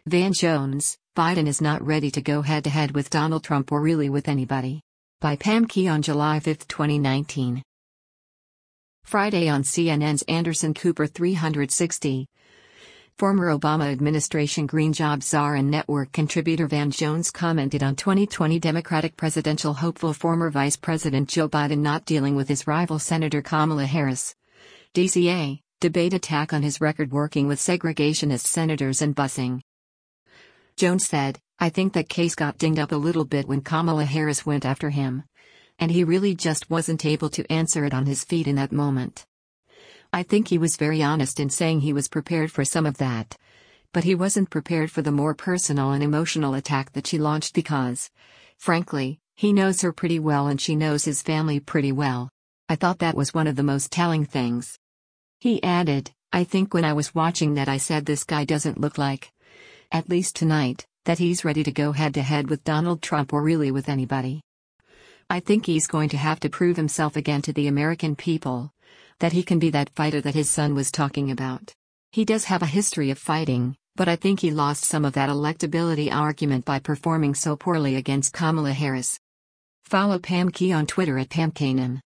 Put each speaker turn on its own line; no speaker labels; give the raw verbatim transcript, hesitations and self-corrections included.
Van Jones, Biden is not ready to go head-to-head with Donald Trump or really with anybody. By Pam Key on July fifth, twenty nineteen. Friday on C N N's Anderson Cooper three sixty. Former Obama administration green job czar and network contributor Van Jones commented on twenty twenty Democratic presidential hopeful former Vice President Joe Biden not dealing with his rival Senator Kamala Harris. D C A, debate attack on his record working with segregationist senators and busing. Jones said, "I think that case got dinged up a little bit when Kamala Harris went after him. And he really just wasn't able to answer it on his feet in that moment. I think he was very honest in saying he was prepared for some of that. But he wasn't prepared for the more personal and emotional attack that she launched because, frankly, he knows her pretty well and she knows his family pretty well. I thought that was one of the most telling things." He added, "I think when I was watching that I said this guy doesn't look like, at least tonight, that he's ready to go head-to-head with Donald Trump or really with anybody. I think he's going to have to prove himself again to the American people, that he can be that fighter that his son was talking about. He does have a history of fighting, but I think he lost some of that electability argument by performing so poorly against Kamala Harris." Follow Pam Key on Twitter at Pam Kanan.